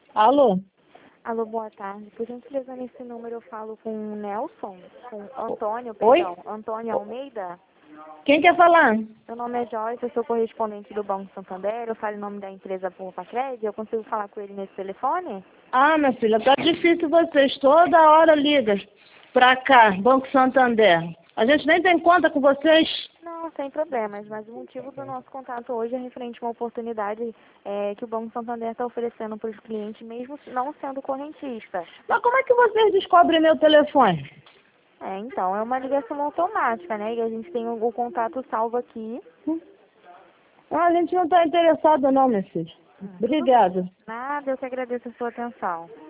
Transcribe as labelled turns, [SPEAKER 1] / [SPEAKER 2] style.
[SPEAKER 1] Alô?
[SPEAKER 2] Alô, boa tarde. Por gentileza, nesse número eu falo com o Nelson, com Antônio,
[SPEAKER 1] Oi?
[SPEAKER 2] perdão, Antônio Almeida.
[SPEAKER 1] Quem quer falar?
[SPEAKER 2] Meu nome é Joyce, eu sou correspondente do Banco Santander, eu falo em nome da empresa Pacred, eu consigo falar com ele nesse telefone?
[SPEAKER 1] Ah, minha filha, tá difícil vocês. Toda hora liga pra cá, Banco Santander. A gente nem tem conta com vocês.
[SPEAKER 2] Não, sem problemas, mas o motivo do nosso contato hoje é referente a uma oportunidade que o Banco Santander está oferecendo para os clientes, mesmo não sendo correntista.
[SPEAKER 1] Mas como é que vocês descobrem meu telefone?
[SPEAKER 2] Então, é uma ligação automática, né? E a gente tem o contato salvo aqui.
[SPEAKER 1] Ah, a gente não tá interessado não, minha filha.
[SPEAKER 2] Tudo bem.
[SPEAKER 1] Obrigada.
[SPEAKER 2] Nada, eu que agradeço a sua atenção.